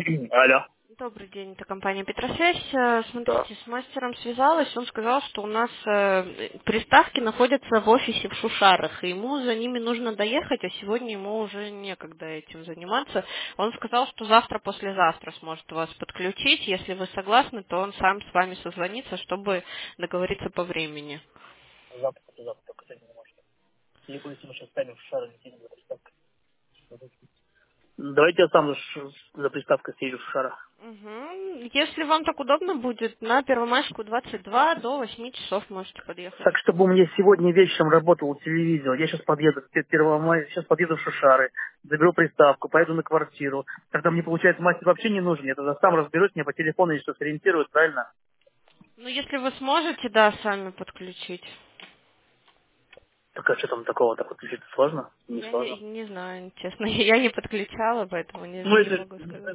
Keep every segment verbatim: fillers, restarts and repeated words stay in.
Алло. Добрый день, это компания Петросвязь. Э, Да. Смотрите, с мастером связалась, он сказал, что у нас э, приставки находятся в офисе в Шушарах, и ему за ними нужно доехать, а сегодня ему уже некогда этим заниматься. Он сказал, что завтра-послезавтра сможет вас подключить. Если вы согласны, то он сам с вами созвонится, чтобы договориться по времени. Завтра, послезавтра, только сегодня не может. Либо если мы сейчас станем в шары летим за приставкой. Давайте я сам за, ш- за приставкой съезжу в шарах. Мгм. Если вам так удобно будет, на Первомайскую двадцать два до восьми часов можете подъехать. Так, чтобы у меня сегодня вечером работал телевизор, я сейчас подъеду в Первомай, сейчас подъеду в Шушары, заберу приставку, поеду на квартиру. Тогда мне, получается, мастер вообще не нужен. Я тогда сам разберусь, мне по телефону если что сориентируют, правильно? Ну, если вы сможете, да, сами подключить. Так а что там такого? Так подключиться сложно? Не Я не, сложно. не знаю, честно, я не подключала, поэтому не, Ну, не если... могу сказать.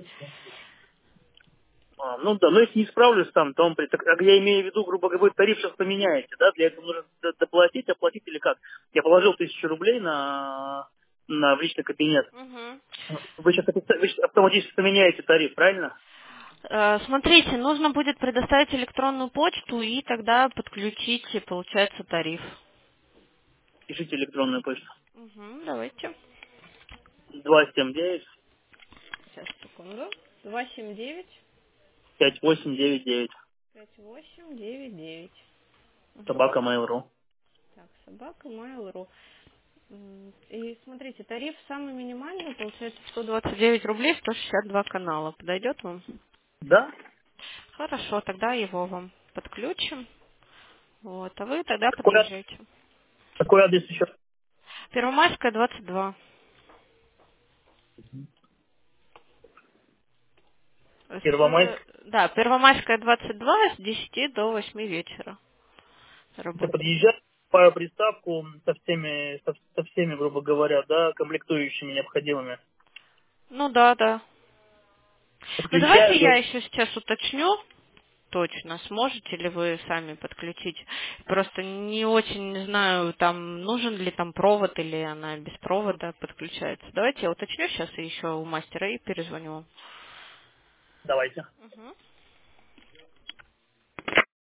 А, ну да, но если не справлюсь там, то он... при- Так, а я имею в виду, грубо говоря, тариф сейчас поменяете, да? Для этого нужно д- доплатить, оплатить или как? Я положил тысячу рублей на, на в личный кабинет. Мгм. Вы сейчас, вы сейчас автоматически поменяете тариф, правильно? Э, Смотрите, нужно будет предоставить электронную почту и тогда подключить, и получается, тариф. Пишите электронную почту. Угу, давайте. два семь девять Сейчас, секунду. Два семь девять пять восемь девять девять. пять восемь девять девять. Угу. Собака Mail.ru. Так, собака Mail.ru. М, И смотрите, тариф самый минимальный, получается сто двадцать девять рублей, сто шестьдесят два канала. Подойдет вам? Да? Хорошо, тогда его вам подключим. Вот, а вы тогда Какой, ад- подъезжайте. какой адрес еще? Первомайская, двадцать два. Первомайск. С, да, Первомайская, двадцать два, с десяти до восьми вечера Это работает. подъезжать по приставку со всеми, со, со всеми, грубо говоря, да, комплектующими необходимыми. Ну да, да. Ну давайте Подключаю, я говорю, еще сейчас уточню точно, сможете ли вы сами подключить. Просто не очень не знаю, там нужен ли там провод или она без провода подключается. Давайте я уточню сейчас еще у мастера и перезвоню вам. давайте. Мгм.